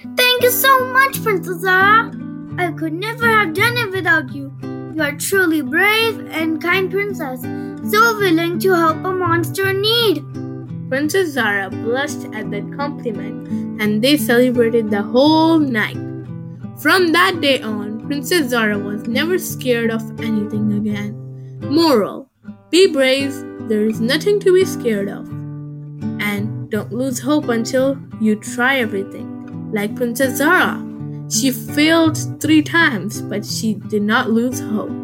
Thank you so much, Princess Zara. I could never have done it without you. You are truly brave and kind princess, so willing to help a monster in need. Princess Zara blushed at that compliment, and they celebrated the whole night. From that day on, Princess Zara was never scared of anything again. Moral: be brave, there is nothing to be scared of. And don't lose hope until you try everything. Like Princess Zara. She failed 3 times, but she did not lose hope.